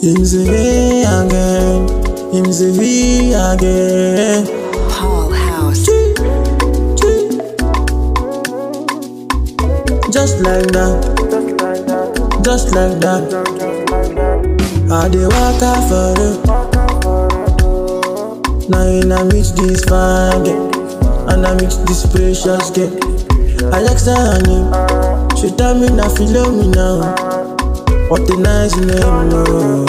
Imzivi again, Imzivi again. Paul House. Just like that, just like that. I dey walk out for it. Now in I mix this fine girl, and I mix this precious girl. I ask her name, she tell me now follow me now. What a nice name, no.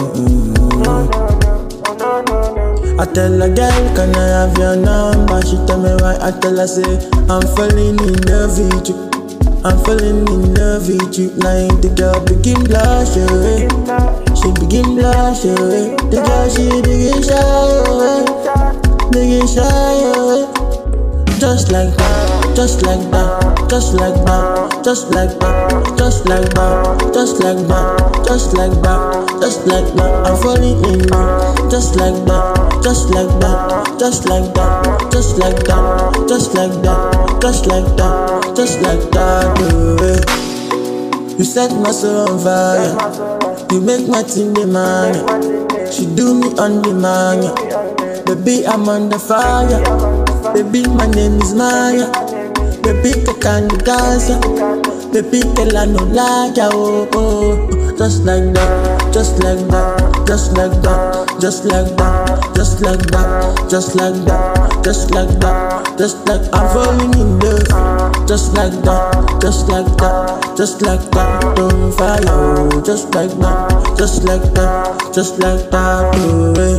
I tell a girl, can I have your number? She tell me why. I tell her say I'm falling in love with you. I'm falling in love with you. Now the girl begin blush away. She begin blush away. The girl she begin shy away. Begin shy away. Just like that, just like that, just like that, just like that, just like that, just like that, just like that, just like that. I'm falling in love. Just like that, just like that, just like that, just like that, just like that, just like that, just like that. You set my soul on fire. You make my team demand. She do me on demand. Baby, I'm on the fire. Baby, my name is Maya. Baby, I can't dance. Baby, I no like ya. Oh, oh. Just like that, just like that, just like that, just like that, just like that, just like that, just like that, just like I'm falling in love. Just like that, just like that, just like that. On fire, oh. Just like that, just like that, just like that. Oh,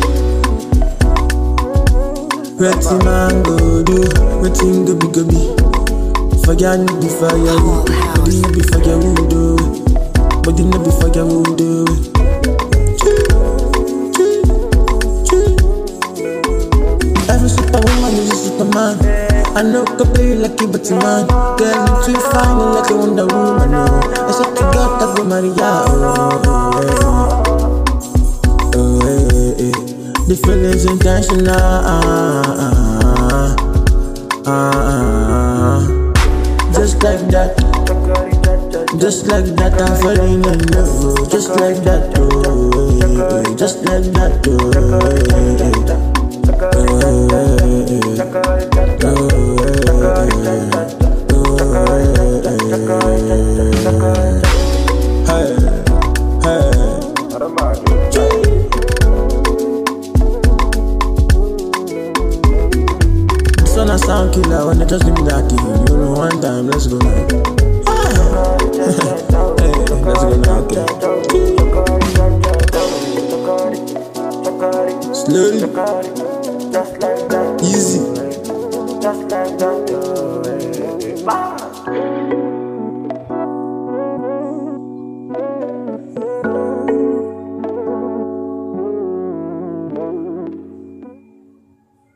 Wetin man go do, wetin go be. Fire no be firewood, body no be firewood, oh. Body no be firewood, oh. Every superwoman is a superman. I know could be like a but man. Girl, you too fine like a Wonder Woman, oh. I said to God that go marry ya, oh. The feeling's intentional. Just like that, just like that, I'm falling in love. Just like that, oh, just like that, Son of sound killer, when they just give me that thing, you know, one time, let's go now. Hey, let's go now, okay. Slowly, easy.